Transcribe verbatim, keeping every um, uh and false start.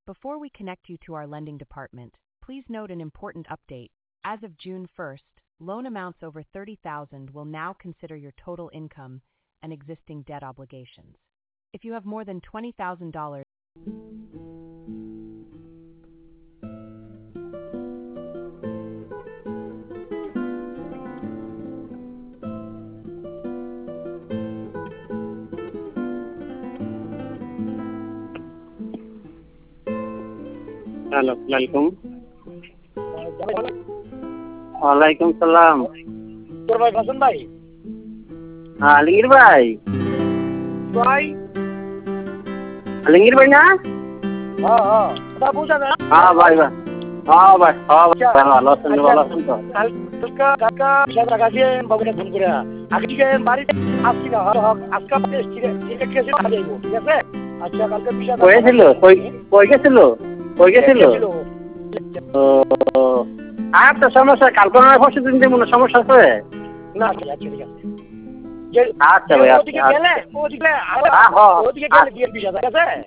Before we connect you to our lending department, please note an important update. As of June first, loan amounts over thirty thousand dollars will now consider your total income and existing debt obligations. If you have more than twenty thousand dollars, hello, আসসালামাইকুম। ওয়ালাইকুম সালাম। তোর ভাই হাসান ভাই? হ্যাঁ, আলমগীর ভাই। ভাই আলমগীর ভাই না? হ্যাঁ হ্যাঁ ওটা বুঝা না। হ্যাঁ ভাই ভাই হ্যাঁ ভাই হ্যাঁ ভাই ভালো আছেন ভালো আছেন তো? কালকা কালকা সাদা গাছে বাবুকে ফোন করে আগে থেকে বাড়িতে আসছি না আজকে ঠিক আছে যাইব ঠিক আছে। আচ্ছা কালকে বিষয় কই ছিল কই কই গেছিল কই গেছিল? ও আর তো সমস্যা কালকে না পরশু দিন যে মনে সমস্যা আছে না ঠিক আছে ঠিক আছে। আচ্ছা ভাই আচ্ছা ওদিকে গেলে ওদিকে হ্যাঁ হ্যাঁ ওদিকে গেলে দিয়ে বিষয় ঠিক আছে।